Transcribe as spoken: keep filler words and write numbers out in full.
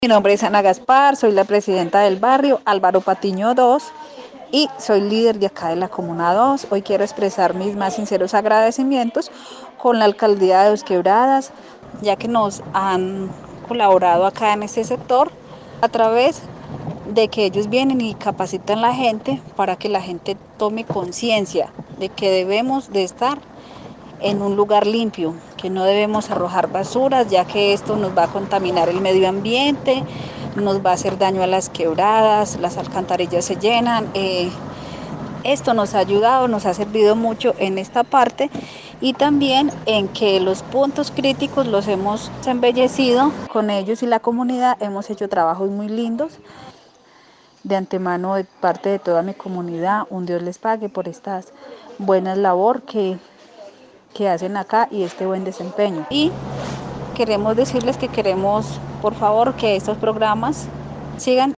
Mi nombre es Ana Gaspar, soy la presidenta del barrio Álvaro Patiño dos y soy líder de acá de la Comuna dos. Hoy quiero expresar mis más sinceros agradecimientos con la Alcaldía de Dos Quebradas, ya que nos han colaborado acá en este sector a través de que ellos vienen y capacitan a la gente para que la gente tome conciencia de que debemos de estar en un lugar limpio, que no debemos arrojar basuras, ya que esto nos va a contaminar el medio ambiente, nos va a hacer daño a las quebradas, las alcantarillas se llenan. Eh, esto nos ha ayudado, nos ha servido mucho en esta parte y también en que los puntos críticos los hemos embellecido con ellos y la comunidad. Hemos hecho trabajos muy lindos. De antemano, de parte de toda mi comunidad, un Dios les pague por estas buenas labor que que hacen acá y este buen desempeño. Y queremos decirles que queremos, por favor, que estos programas sigan